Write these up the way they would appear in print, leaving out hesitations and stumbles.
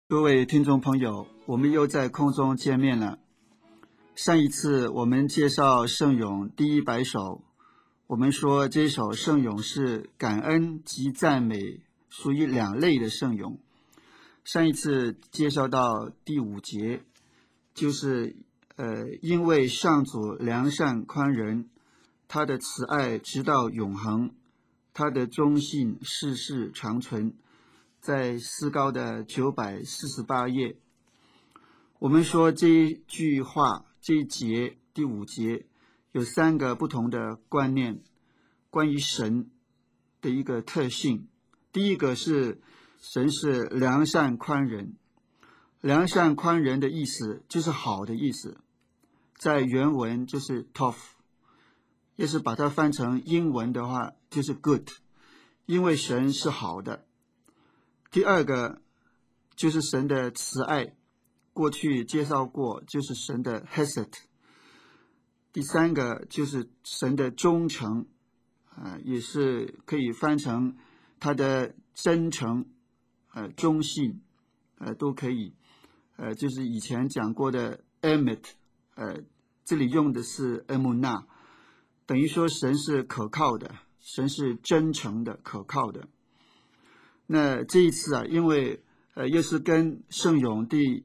各位听众朋友，我们又在空中见面了。上一次我们介绍圣咏第100首，我们说这首圣咏是感恩及赞美，属于2类的圣咏。上一次介绍到第5节，就是因为上主良善宽仁，他的慈爱直到永恒，他的忠信世世长存。在诗高的948页，我们说这一句话，这一节第5节有3个不同的观念，关于神的一个特性。第一个是神是良善宽仁，良善宽仁的意思就是好的意思，在原文就是 tov， 要是把它翻成英文的话就是 good， 因为神是好的。第二个就是神的慈爱，过去介绍过，就是神的 hesed。 第3个就是神的忠诚，也是可以翻成他的真诚，忠信，都可以，就是以前讲过的 emet， 这里用的是 emunah， 等于说神是可靠的，神是真诚的，可靠的。那这一次因为又是跟圣咏第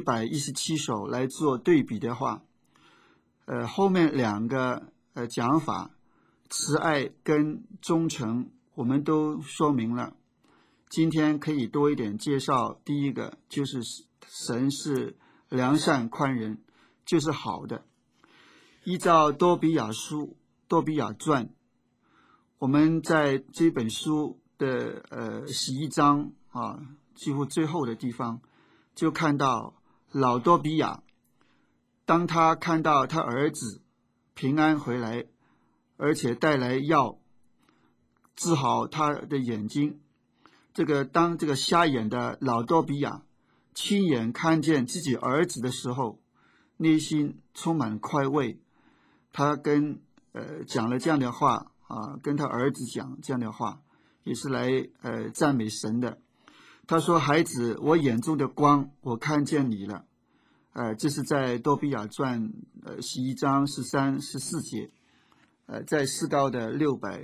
117首来做对比的话，后面2个讲法，慈爱跟忠诚我们都说明了。今天可以多一点介绍，第一个就是神是良善宽仁，就是好的。依照多比亚传，我们在这本书的11章几乎最后的地方，就看到老多比亚，当他看到他儿子平安回来，而且带来药治好他的眼睛，当这个瞎眼的老多比亚亲眼看见自己儿子的时候，内心充满快慰。他讲了这样的话跟他儿子讲这样的话，也是来赞美神的。他说：孩子，我眼中的光，我看见你了。这是在多比亚传11章13、14节，在诗高的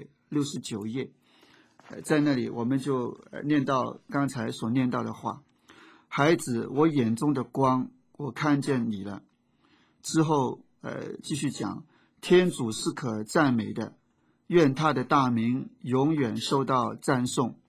669页，在那里我们就念到刚才所念到的话：孩子，我眼中的光，我看见你了。之后继续讲，天主是可赞美的，愿他的大名永远受到赞颂。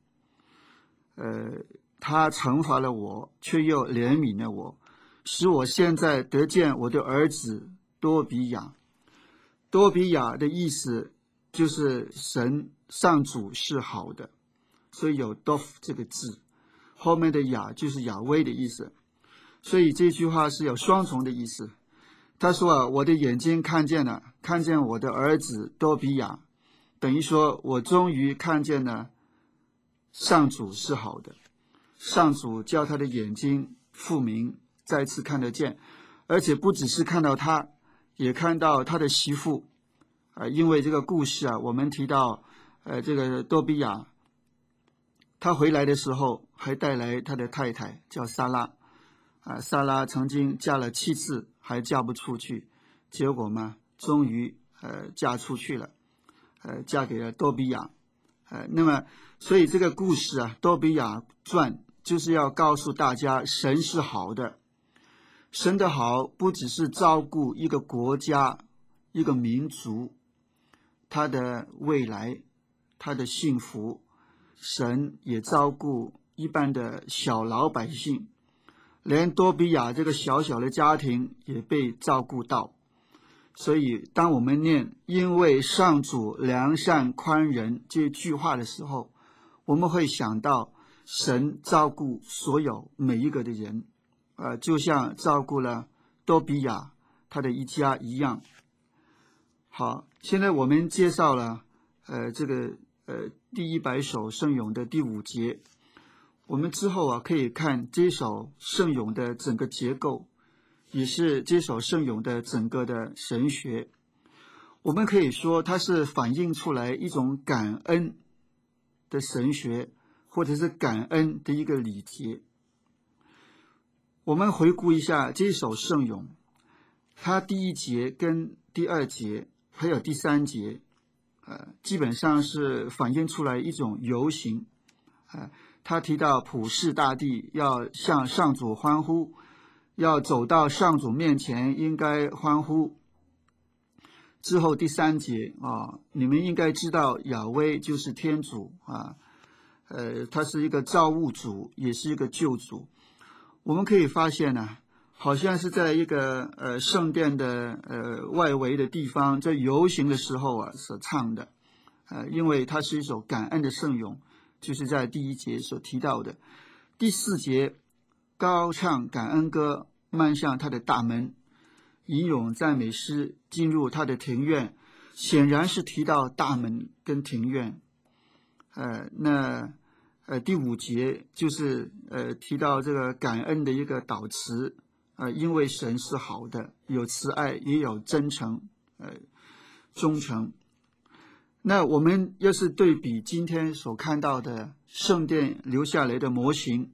他惩罚了我，却又怜悯了我，使我现在得见我的儿子多比亚。多比亚的意思就是神上主是好的，所以有 dof 这个字，后面的亚就是亚威的意思，所以这句话是有双重的意思。他说我的眼睛看见了，看见我的儿子多比亚，等于说我终于看见了上主是好的，上主叫他的眼睛复明，再次看得见，而且不只是看到他，也看到他的媳妇。因为这个故事我们提到这个多比亚他回来的时候还带来他的太太叫撒拉，撒拉曾经嫁了7次还嫁不出去，结果嘛终于嫁出去了，嫁给了多比亚。那么所以这个故事多比亚传就是要告诉大家，神是好的。神的好不只是照顾一个国家一个民族他的未来他的幸福，神也照顾一般的小老百姓，连多比亚这个小小的家庭也被照顾到。所以当我们念因为上主良善宽仁这句话的时候，我们会想到神照顾所有每一个的人，就像照顾了多比亚他的一家一样。好，现在我们介绍了这个第100首圣咏的第5节，我们之后可以看这首圣咏的整个结构，也是这首圣咏的整个的神学。我们可以说它是反映出来一种感恩的神学，或者是感恩的一个礼节。 我们回顾一下这首圣咏，它第一节跟第二节还有第三节，基本上是反映出来一种游行。他提到普世大地要向上主欢呼，要走到上主面前应该欢呼。之后第三节你们应该知道雅威就是天主他是一个造物主，也是一个救主。我们可以发现呢，好像是在一个圣殿的外围的地方，在游行的时候所唱的，因为它是一首感恩的圣咏，就是在第一节所提到的。第四节高唱感恩歌，迈向他的大门，吟咏赞美诗，进入他的庭院，显然是提到大门跟庭院。第五节就是提到这个感恩的一个祷词，因为神是好的，有慈爱，也有真诚，忠诚。那我们要是对比今天所看到的圣殿留下来的模型，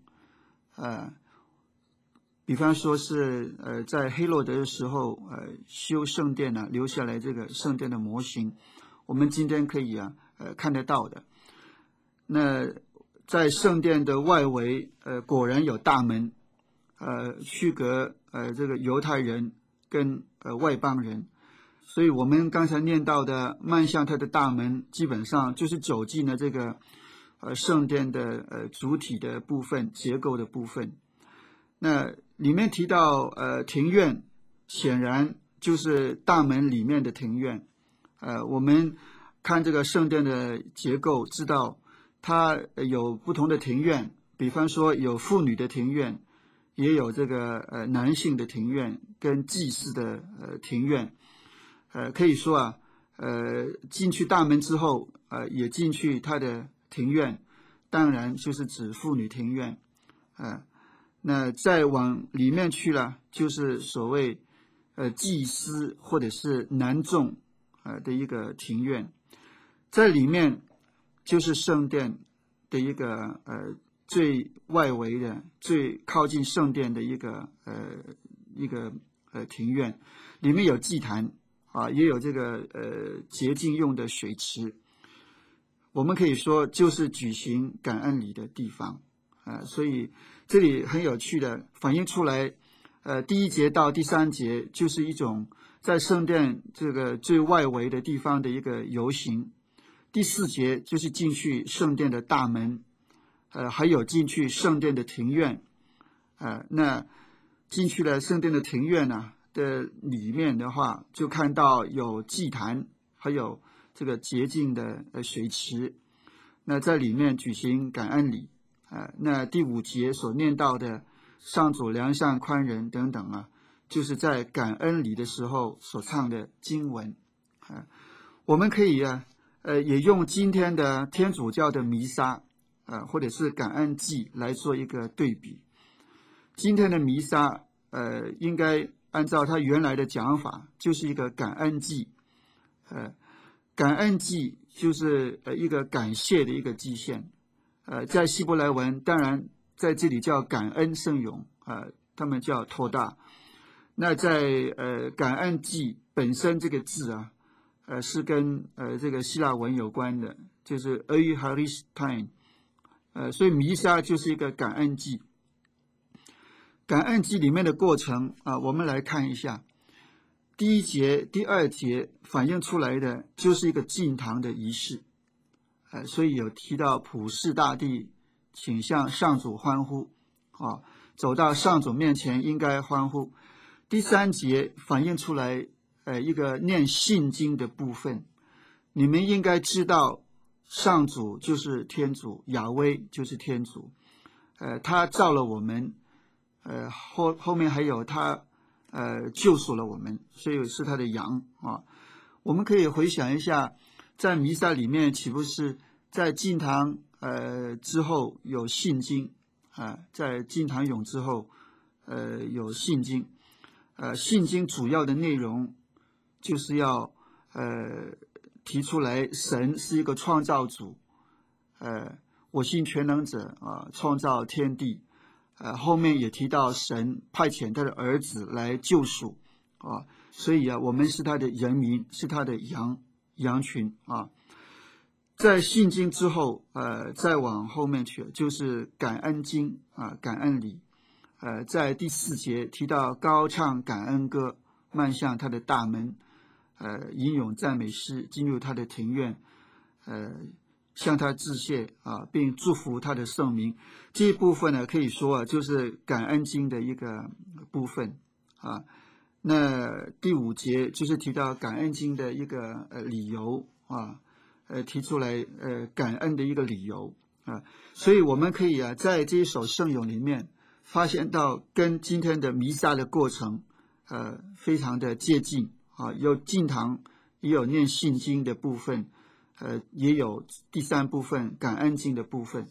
比方说是在黑落德的时候修圣殿留下来这个圣殿的模型，我们今天可以看得到的。那在圣殿的外围果然有大门，区隔这个犹太人跟外邦人。所以我们刚才念到的迈向他的大门，基本上就是走进了这个圣殿的主体的部分，结构的部分。那里面提到庭院，显然就是大门里面的庭院。我们看这个圣殿的结构，知道它有不同的庭院，比方说有妇女的庭院，也有这个男性的庭院跟祭司的庭院。可以说进去大门之后也进去他的庭院，当然就是指妇女庭院。那再往里面去了，就是所谓祭司或者是男众的一个庭院。在里面就是圣殿的一个最外围的、最靠近圣殿的一个庭院，里面有祭坛也有这个洁净用的水池。我们可以说就是举行感恩礼的地方所以这里很有趣的反映出来，第一节到第三节就是一种在圣殿这个最外围的地方的一个游行。第四节就是进去圣殿的大门，还有进去圣殿的庭院。那进去了圣殿的庭院的里面的话，就看到有祭坛，还有这个洁净的水池。那在里面举行感恩礼。那第五节所念到的上主良善宽仁等等就是在感恩礼的时候所唱的经文。我们可以也用今天的天主教的弥撒或者是感恩祭来做一个对比。今天的弥撒应该按照他原来的讲法，就是一个感恩祭。感恩祭就是一个感谢的一个祭献。在希伯来文当然在这里叫感恩圣咏，他们叫托大。那在感恩祭本身这个字是跟这个希腊文有关的，就是 Eucharistia。所以弥撒就是一个感恩祭。感恩祭里面的过程我们来看一下。第一节、第二节反映出来的就是一个进堂的仪式。所以有提到普世大地请向上主欢呼走到上主面前应该欢呼。第三节反映出来一个念信经的部分。你们应该知道上主就是天主，雅威就是天主，他造了我们，后面还有他救赎了我们，所以是他的羊我们可以回想一下，在弥撒里面岂不是在进堂之后有信经在进堂咏之后有信经。信经主要的内容就是要提出来神是一个创造主，我信全能者创造天地， 后面也提到神派遣他的儿子来救赎啊，所以我们是他的人民，是他的羊群啊。在信经之后，再往后面去就是感恩经啊，感恩礼。在第4节提到高唱感恩歌，迈向他的大门，吟咏赞美诗，进入他的庭院，向他致谢啊，并祝福他的圣名。这一部分呢，可以说就是感恩经的一个部分啊。那第5节就是提到感恩经的一个理由啊，提出来感恩的一个理由啊。所以我们可以在这一首圣咏里面发现到跟今天的弥撒的过程非常的接近啊，有进堂，也有念信经的部分，也有第3部分感恩经的部分。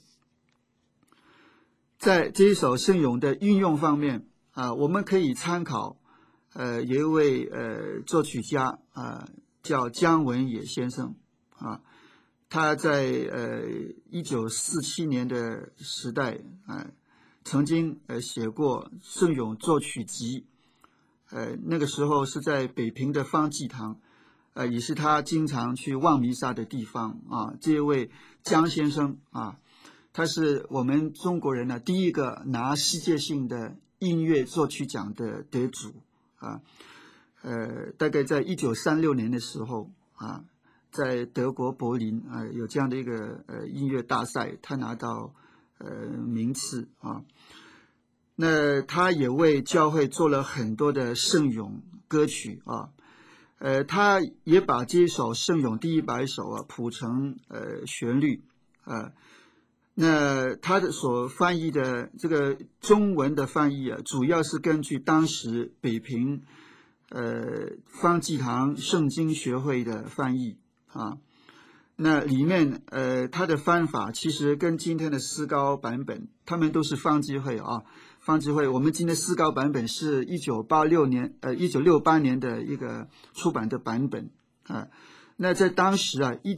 在这一首圣咏的运用方面我们可以参考有一位作曲家叫姜文也先生啊，他在1947年的时代曾经写过圣咏作曲集，那个时候是在北平的方济堂，也是他经常去望弥撒的地方啊。这位姜先生啊，他是我们中国人第一个拿世界性的音乐作曲奖的得主啊。大概在1936年的时候啊，在德国柏林有这样的一个音乐大赛，他拿到名次啊。那他也为教会做了很多的圣咏歌曲啊，他也把这一首圣咏第100首谱成旋律那他的所翻译的这个中文的翻译主要是根据当时北平方济堂圣经学会的翻译啊。那里面他的翻法其实跟今天的思高版本，他们都是方济会啊。方济会我们今天思高版本是1968年的一个出版的版本那在当时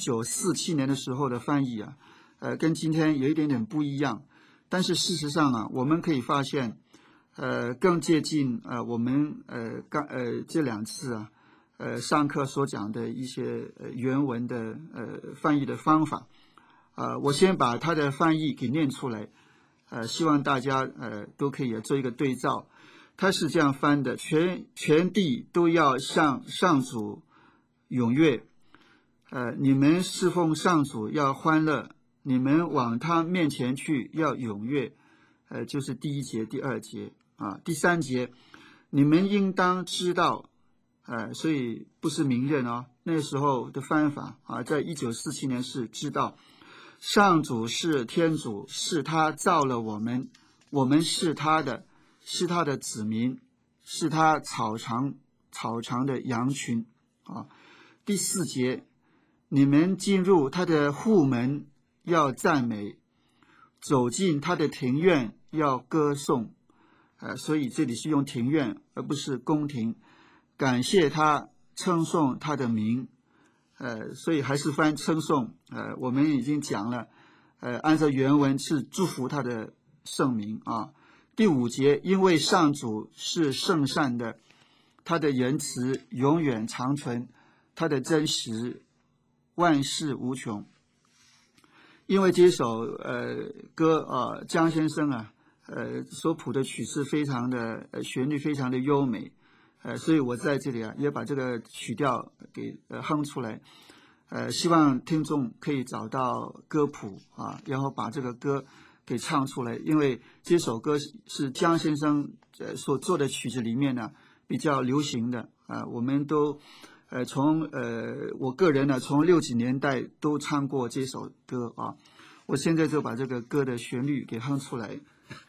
1947年的时候的翻译跟今天有一点点不一样，但是事实上我们可以发现更接近我们这2次上课所讲的一些原文的翻译的方法我先把它的翻译给念出来希望大家都可以做一个对照。他是这样翻的：全地都要向上主踊跃你们侍奉上主要欢乐，你们往他面前去要踊跃就是第1节第2节第3节，你们应当知道所以不是明认那时候的翻法在1947年是知道上主是天主，是他造了我们，我们是他的子民，是他草场的羊群第4节，你们进入他的户门要赞美，走进他的庭院要歌颂所以这里是用庭院而不是宫廷，感谢他，称颂他的名所以还是翻称颂我们已经讲了按照原文是祝福他的圣名第5节，因为上主是圣善的，他的仁慈永远长存，他的真实万事无穷。因为这首歌姜先生所谱的曲式非常的旋律非常的优美所以我在这里也把这个曲调给哼出来希望听众可以找到歌谱然后把这个歌给唱出来，因为这首歌是姜先生所做的曲子里面呢比较流行的我们都从我个人呢从60年代都唱过这首歌我现在就把这个歌的旋律给哼出来。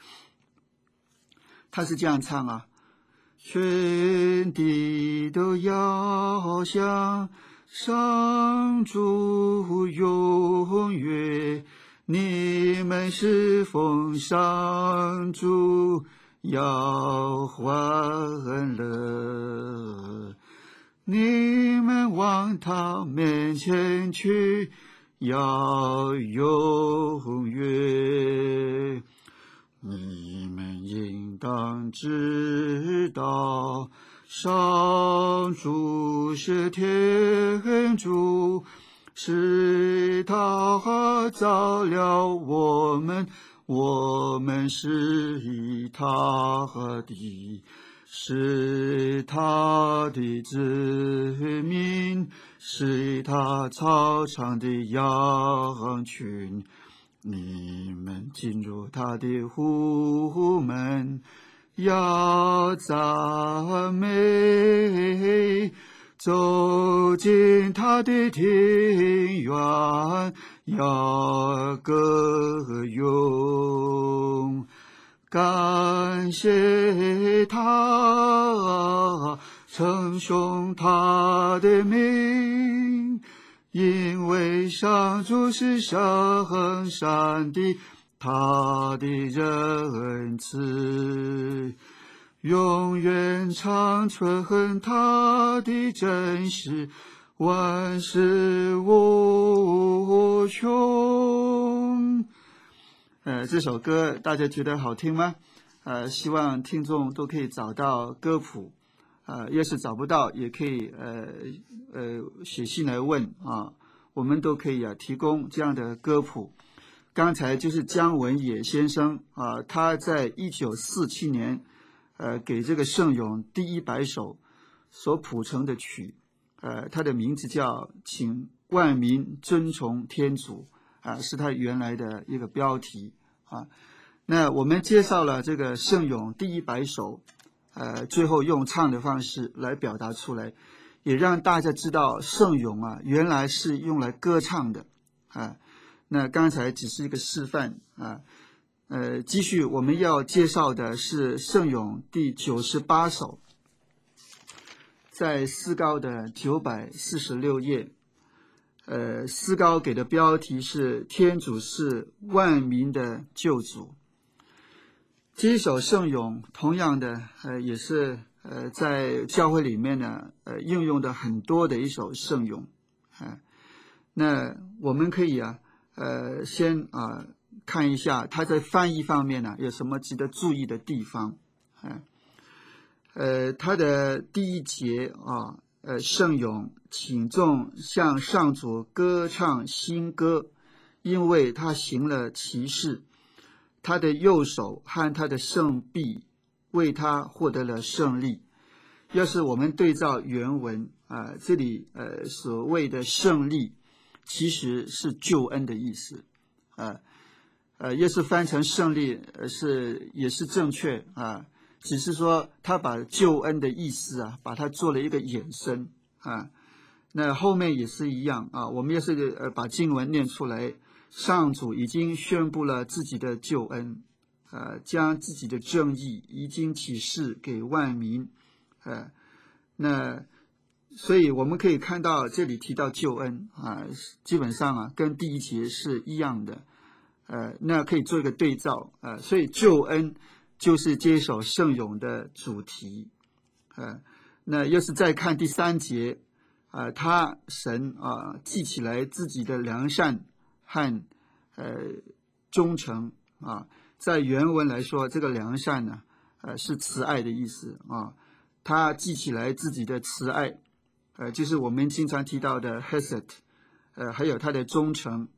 他是这样唱全地都要向上主踊跃，你们侍奉上主要欢乐，你们往他面前去要踊跃。 你们应当知道，上主是天主，是他造了我们，我们是以他的，是他的子民，是他草场的羊群。你们进入他的户门，要赞美；走进他的庭院，要歌咏。感谢他，称颂他的名，因为上主是圣善的，他的仁慈永远长存，他的真实万事无穷。这首歌大家觉得好听吗？希望听众都可以找到歌谱。要是找不到，也可以写信来问啊，我们都可以提供这样的歌谱。刚才就是姜文也先生啊，他在1947年给这个圣咏第100首所谱成的曲，他的名字叫《请万民尊崇天主》啊，是他原来的一个标题啊。那我们介绍了这个圣咏第100首。最后用唱的方式来表达出来，也让大家知道圣咏啊，原来是用来歌唱的啊。那刚才只是一个示范啊。继续我们要介绍的是圣咏第98首，在思高的946页。思高给的标题是天主是万民的救主。这一首圣咏同样的也是在教会里面呢应用的很多的一首圣咏那我们可以先看一下它在翻译方面呢有什么值得注意的地方它的第1节圣咏，请众向上主歌唱新歌，因为他行了奇事，他的右手和他的圣臂为他获得了胜利。要是我们对照原文这里所谓的胜利其实是救恩的意思要是翻成胜利也是正确只是说他把救恩的意思把它做了一个衍生那后面也是一样我们要是把经文念出来，上主已经宣布了自己的救恩将自己的正义已经启示给万民那所以我们可以看到这里提到救恩基本上跟第1节是一样的那可以做一个对照所以救恩就是这首圣咏的主题那要是再看第3节他神记起来自己的良善和忠诚在原文来说这个良善呢是慈爱的意思他记起来自己的慈爱就是我们经常提到的 Hesed 还有他的忠诚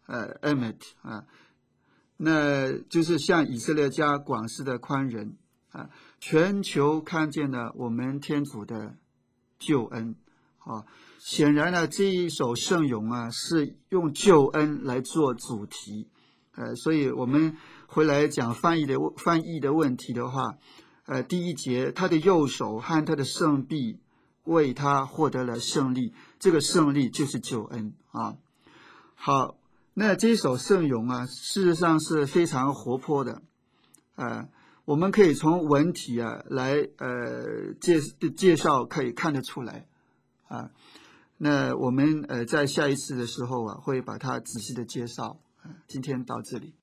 Emet 那就是向以色列家广施的宽仁全球看见了我们天主的救恩显然呢这一首圣咏是用救恩来做主题所以我们回来讲翻译的问题的话第1节他的右手和他的圣臂为他获得了胜利，这个胜利就是救恩好，那这首圣咏事实上是非常活泼的我们可以从文体来介绍可以看得出来那我们在下一次的时候会把它仔细的介绍今天到这里。